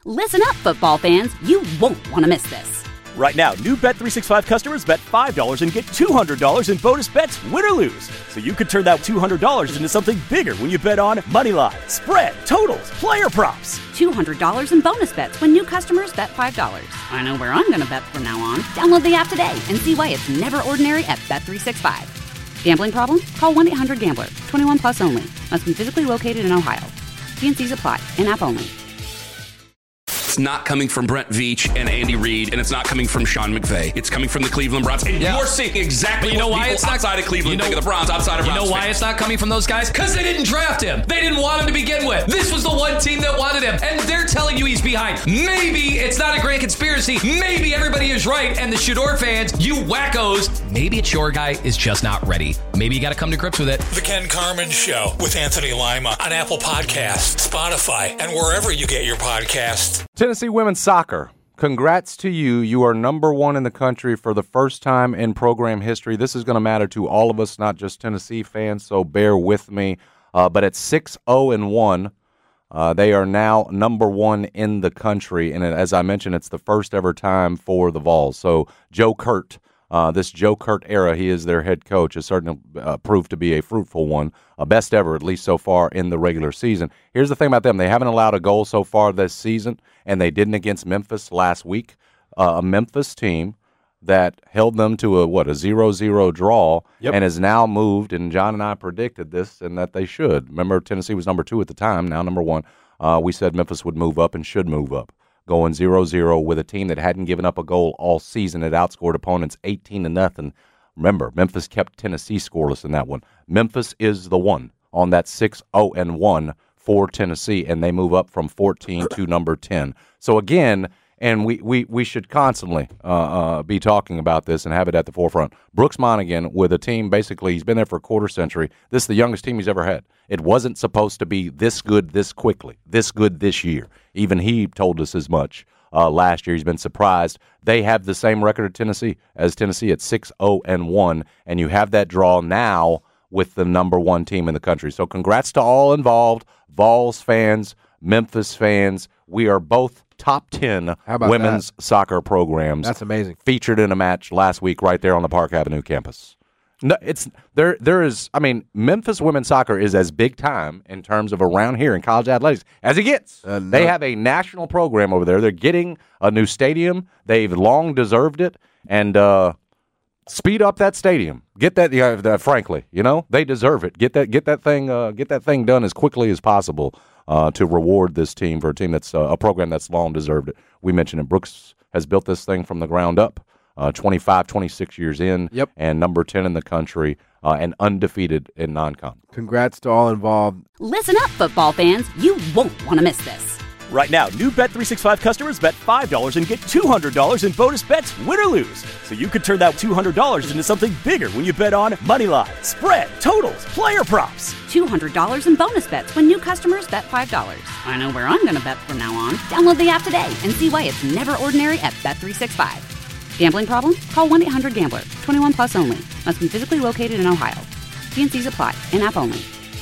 Listen up, football fans. You won't want to miss this. Right now, new Bet365 customers bet $5 and get $200 in bonus bets, win or lose. So you could turn that $200 into something bigger when you bet on money line, spread, totals, player props. $200 in bonus bets when new customers bet $5. I know where I'm going to bet from now on. Download the app today and see why it's never ordinary at Bet365. Gambling problem? Call 1-800-GAMBLER. 21 plus only. Must be physically located in Ohio. T&Cs apply. In-app only. It's not coming from Brent Veach and Andy Reid, and it's not coming from Sean McVay. It's coming from the Cleveland Browns. And you're seeing exactly what people outside of Cleveland think of the Browns, outside of Browns. You know why it's not coming from those guys? Because they didn't draft him. They didn't want him to begin with. This was the one team that wanted him, and they're telling you he's behind. Maybe it's not a grand conspiracy. Maybe everybody is right, and the Shador fans, you wackos, maybe it's your guy is just not ready. Maybe you got to come to grips with it. The Ken Carman Show with Anthony Lima on Apple Podcasts, Spotify, and wherever you get your podcasts. Tennessee women's soccer, congrats to you. You are number one in the country for the first time in program history. This is going to matter to all of us, not just Tennessee fans, so bear with me. But at 6-0-1, they are now number one in the country. And as I mentioned, it's the first ever time for the Vols. So Joe Kurt, this Joe Kurt era, he is their head coach, has certainly proved to be a fruitful one, best ever, at least so far in the regular season. Here's the thing about them. They haven't allowed a goal so far this season, and they didn't against Memphis last week, a Memphis team that held them to a 0-0 draw and has now moved, and John and I predicted this and that they should. Remember, Tennessee was number 2 at the time, now number 1. We said Memphis would move up and should move up. Going 0-0 with a team that hadn't given up a goal all season. It outscored opponents 18-0. Remember, Memphis kept Tennessee scoreless in that one. Memphis is the one on that 6-0-1 for Tennessee, and they move up from 14 to number 10. So again, and we should constantly be talking about this and have it at the forefront. Brooks Monaghan with a team, basically, he's been there for a quarter century. This is the youngest team he's ever had. It wasn't supposed to be this good this quickly, this good this year. Even he told us as much last year. He's been surprised. They have the same record as Tennessee at 6-0-1, and you have that draw now with the number one team in the country. So congrats to all involved, Vols fans, Memphis fans. We are both top 10 women's soccer programs. That's amazing. Featured in a match last week right there on the Park Avenue campus. No, it's there is. I mean, Memphis women's soccer is as big time in terms of around here in college athletics as it gets. They have a national program over there. They're getting a new stadium. They've long deserved it, and speed up that stadium. Get that. Frankly, they deserve it. Get that thing done as quickly as possible to reward this team for a team that's a program that's long deserved it. We mentioned it. Brooks has built this thing from the ground up. 26 years in, and number 10 in the country, and undefeated in non-con. Congrats to all involved. Listen up, football fans. You won't want to miss this. Right now, new Bet365 customers bet $5 and get $200 in bonus bets, win or lose. So you could turn that $200 into something bigger when you bet on money line, spread, totals, player props. $200 in bonus bets when new customers bet $5. I know where I'm going to bet from now on. Download the app today and see why it's never ordinary at Bet365. Gambling problem? Call 1-800-GAMBLER. 21 plus only. Must be physically located in Ohio. T&Cs apply. In-app only.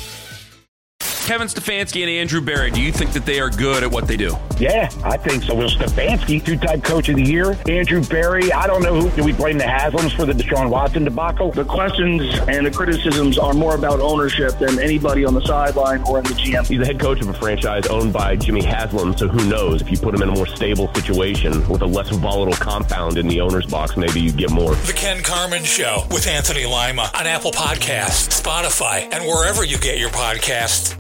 Kevin Stefanski and Andrew Berry, do you think that they are good at what they do? Yeah, I think so. Will Stefanski, two-time coach of the year. Andrew Berry, I don't know do we blame the Haslams for the Deshaun Watson debacle? The questions and the criticisms are more about ownership than anybody on the sideline or in the GM. He's the head coach of a franchise owned by Jimmy Haslam, so who knows? If you put him in a more stable situation with a less volatile compound in the owner's box, maybe you get more. The Ken Carman Show with Anthony Lima on Apple Podcasts, Spotify, and wherever you get your podcasts.